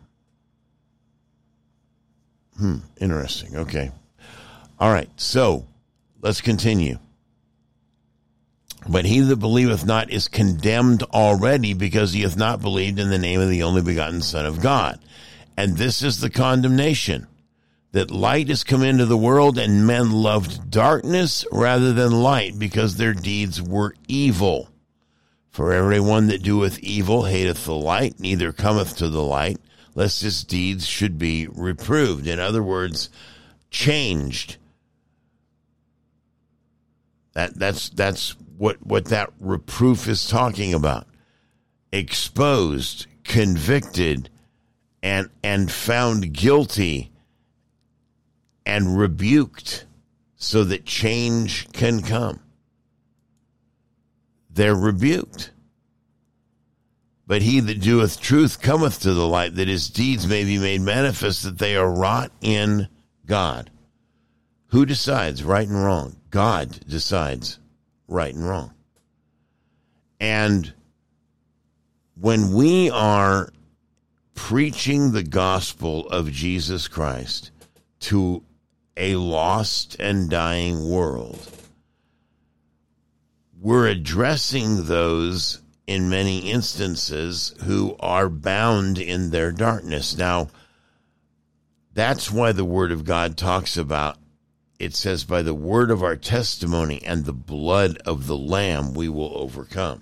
hmm, interesting. Okay. All right. So let's continue. But he that believeth not is condemned already, because he hath not believed in the name of the only begotten Son of God. And this is the condemnation, that light is come into the world, and men loved darkness rather than light, because their deeds were evil. For every one that doeth evil hateth the light, neither cometh to the light, lest his deeds should be reproved. In other words, changed. That that's that's what, what that reproof is talking about. Exposed, convicted, and and found guilty, and rebuked, so that change can come. They're rebuked. But he that doeth truth cometh to the light, that his deeds may be made manifest, that they are wrought in God. Who decides right and wrong? God decides right and wrong. And when we are preaching the gospel of Jesus Christ to a lost and dying world, we're addressing those in many instances who are bound in their darkness. Now, that's why the Word of God talks about, it says, by the word of our testimony and the blood of the Lamb we will overcome.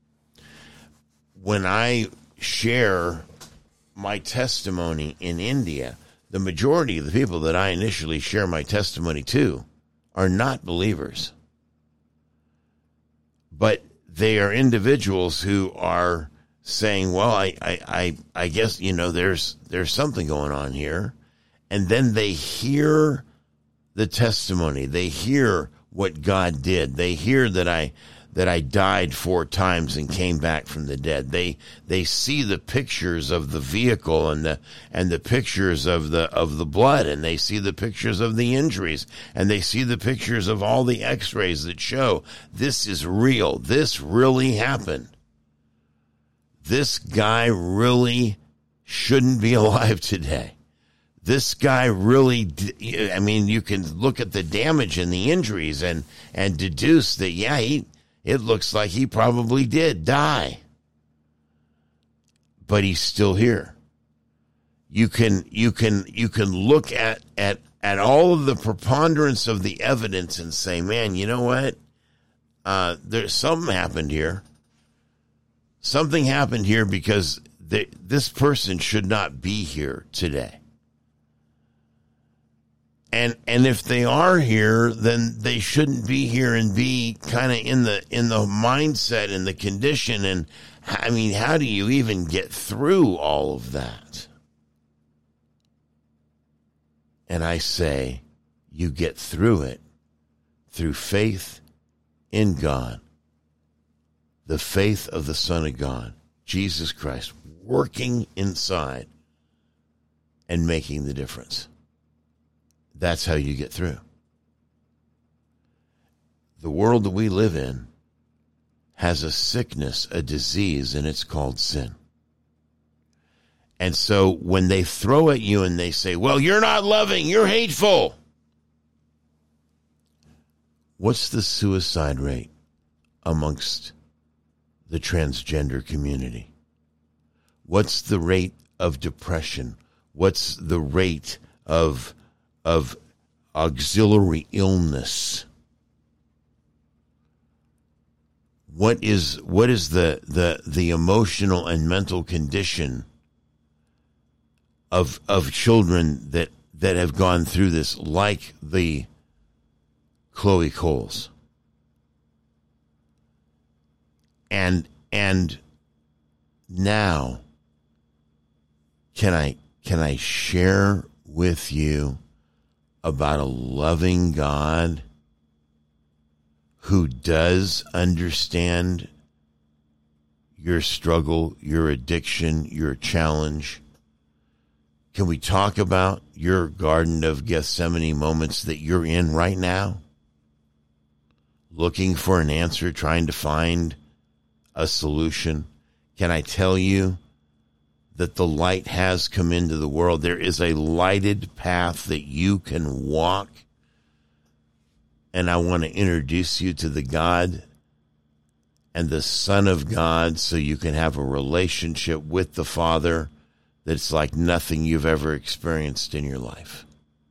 When I share my testimony in India, the majority of the people that I initially share my testimony to are not believers. But they are individuals who are saying, well, I, I, I, I guess, you know, there's there's something going on here. And then they hear the testimony. They hear what God did. They hear that I that I died four times and came back from the dead. They they see the pictures of the vehicle and the and the pictures of the of the blood, and they see the pictures of the injuries, and they see the pictures of all the x-rays that show this is real. This really happened. This guy really shouldn't be alive today. this guy really, I mean, you can look at the damage and the injuries and, and deduce that, yeah, he, it looks like he probably did die. But he's still here. You can, you can, you can look at, at, at all of the preponderance of the evidence and say, man, you know what? Uh, there's something happened here. Something happened here because they, this person should not be here today. And and if they are here, then they shouldn't be here and be kind of in the in the mindset and the condition. And I mean, how do you even get through all of that? And I say, you get through it through faith in God, the faith of the Son of God, Jesus Christ, working inside and making the difference. That's how you get through. The world that we live in has a sickness, a disease, and it's called sin. And so when they throw at you and they say, well, you're not loving, you're hateful. What's the suicide rate amongst the transgender community? What's the rate of depression? What's the rate of of auxiliary illness? What is what is the the the emotional and mental condition of of children that that have gone through this, like the Chloe Coles? And and now can I can I share with you about a loving God who does understand your struggle, your addiction, your challenge? Can we talk about your Garden of Gethsemane moments that you're in right now? Looking for an answer, trying to find a solution. Can I tell you that the light has come into the world? There is a lighted path that you can walk. And I want to introduce you to the God and the Son of God so you can have a relationship with the Father that's like nothing you've ever experienced in your life.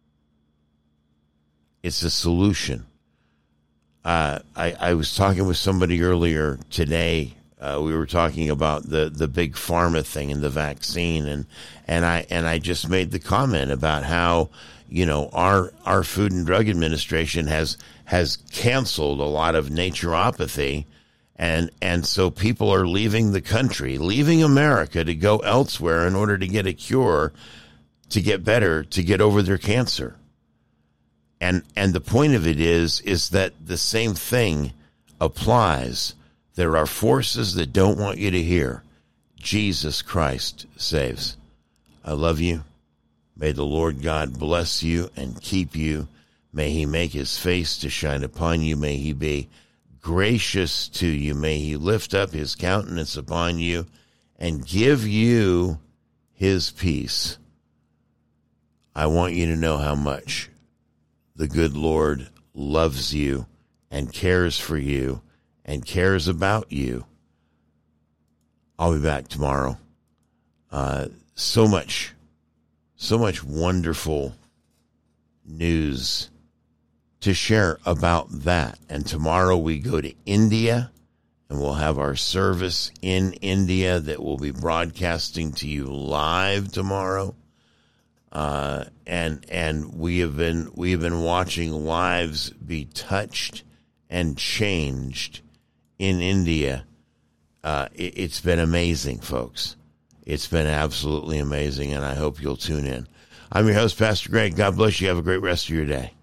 It's a solution. Uh, I, I was talking with somebody earlier today. Uh, we were talking about the, the big pharma thing and the vaccine, and, and I and I just made the comment about how, you know, our our Food and Drug Administration has has canceled a lot of naturopathy, and and so people are leaving the country, leaving America to go elsewhere in order to get a cure, to get better, to get over their cancer. And and the point of it is is that the same thing applies. There are forces that don't want you to hear. Jesus Christ saves. I love you. May the Lord God bless you and keep you. May he make his face to shine upon you. May he be gracious to you. May he lift up his countenance upon you and give you his peace. I want you to know how much the good Lord loves you and cares for you and cares about you. I'll be back tomorrow. Uh, so much, so much wonderful news to share about that. And tomorrow we go to India, and we'll have our service in India that will be broadcasting to you live tomorrow. Uh, and and we have been we have been watching lives be touched and changed in India. Uh, it, it's been amazing, folks. It's been absolutely amazing, and I hope you'll tune in. I'm your host, Pastor Greg. God bless you. Have a great rest of your day.